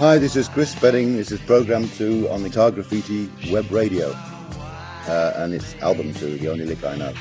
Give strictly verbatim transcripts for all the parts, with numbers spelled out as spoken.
Hi, this is Chris Spedding. This is program two on the Guitar Graffiti web radio, uh, and it's album two, The Only Lick I Know.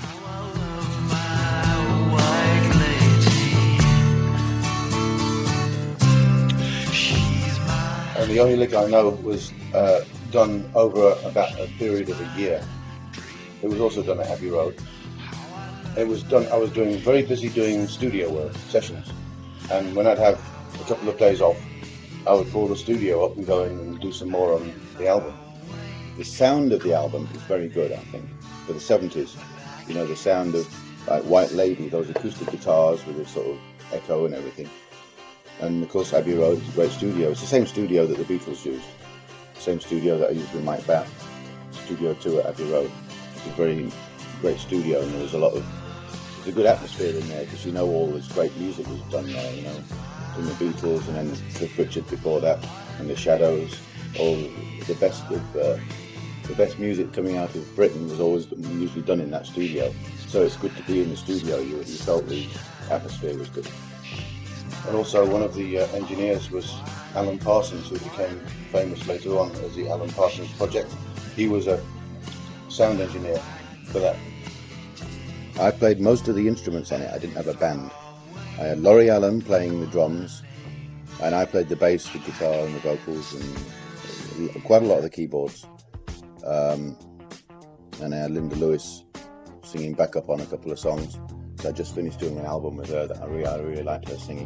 And The Only Lick I Know was uh, done over about a period of a year. It was also done at Abbey Road. It was done. I was doing very busy doing studio work sessions, and when I'd have a couple of days off, I would call the studio up and go in and do some more on the album. The sound of the album is very good, I think, for the seventies. You know, the sound of like White Lady, those acoustic guitars with a sort of echo and everything. And of course, Abbey Road is a great studio. It's the same studio that the Beatles used, the same studio that I used with Mike Batt, Studio Two at Abbey Road. It's a very great studio, and there was a lot of there's a good atmosphere in there because you know all this great music was done there. You know, from the Beatles and then Cliff Richard before that, and the Shadows. All the best of uh, the best music coming out of Britain was always usually done in that studio. So it's good to be in the studio. You, you felt the atmosphere was good. And also one of the uh, engineers was Alan Parsons, who became famous later on as the Alan Parsons Project. He was a sound engineer for that. I played most of the instruments on it. I didn't have a band. I had Laurie Allen playing the drums, and I played the bass, the guitar, and the vocals, and quite a lot of the keyboards. Um, and I had Linda Lewis singing backup on a couple of songs. So I just finished doing an album with her that I really, I really liked her singing.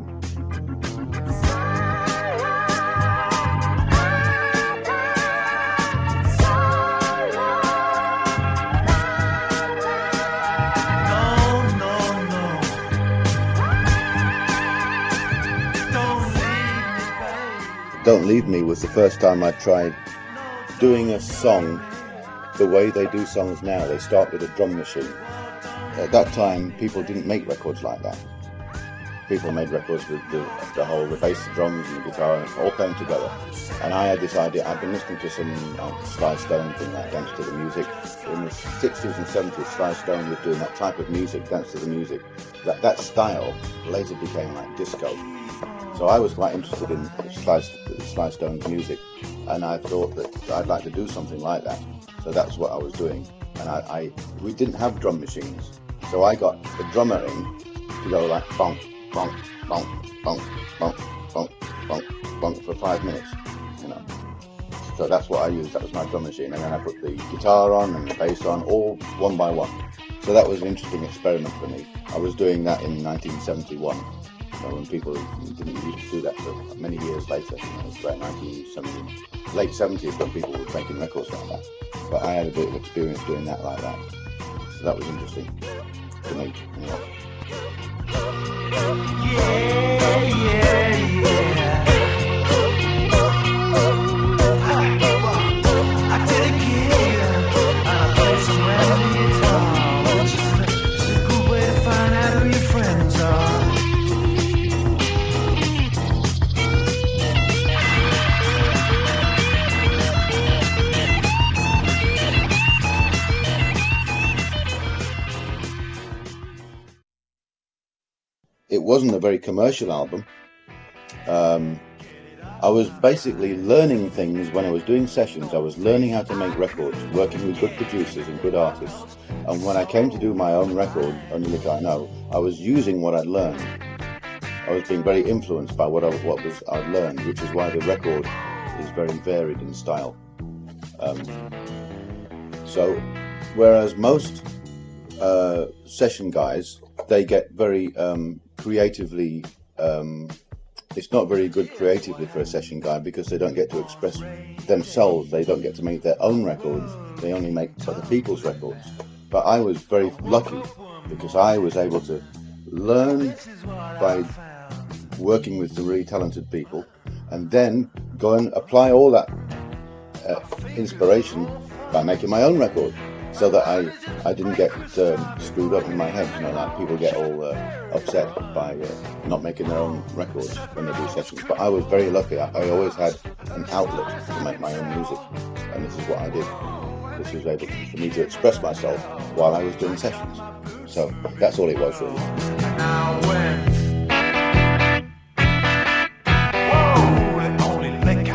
Don't Leave Me was the first time I tried doing a song the way they do songs now. They start with a drum machine. At that time, people didn't make records like that. People made records with the, the whole, the bass, the drums and the guitar all playing together. And I had this idea. I've been listening to some uh, Sly Stone thing like Dance to the Music. In the sixties and seventies, Sly Stone was doing that type of music, Dance to the Music. That, that style later became like disco. So I was quite interested in Sly, Sly Stone's music, and I thought that I'd like to do something like that. So that's what I was doing. And I, I we didn't have drum machines, so I got the drummer in to go like bonk, bonk, bonk, bonk, bonk, bonk, bonk, bonk for five minutes, you know. So that's what I used. That was my drum machine, and then I put the guitar on and the bass on, all one by one. So that was an interesting experiment for me. I was doing that in nineteen seventy-one. So when people didn't used to do that for many years later, you know, it's about nineteen seventy, late seventies when people were making records like that. But I had a bit of experience doing that like that. So that was interesting to me, anyway. Yeah, yeah, yeah. I did a gig and I played some random guitar, which is a good way to find out who your friends are. It wasn't a very commercial album. Um, I was basically learning things when I was doing sessions. I was learning how to make records, working with good producers and good artists. And when I came to do my own record, Only Lick I Know, I was using what I'd learned. I was being very influenced by what I, what was I'd learned, which is why the record is very varied in style. Um, so, whereas most uh, session guys, they get very um, creatively. Um, it's not very good creatively for a session guy because they don't get to express themselves. They don't get to make their own records. They only make other people's records. But I was very lucky because I was able to learn by working with some really talented people and then go and apply all that uh, inspiration by making my own record. So that I, I didn't get um, screwed up in my head, you know, like people get all uh, upset by uh, not making their own records when they do sessions. But I was very lucky. I, I always had an outlet to make my own music, and this is what I did. This was able to, for me to express myself while I was doing sessions. So that's all it was really. Whoa, the only lick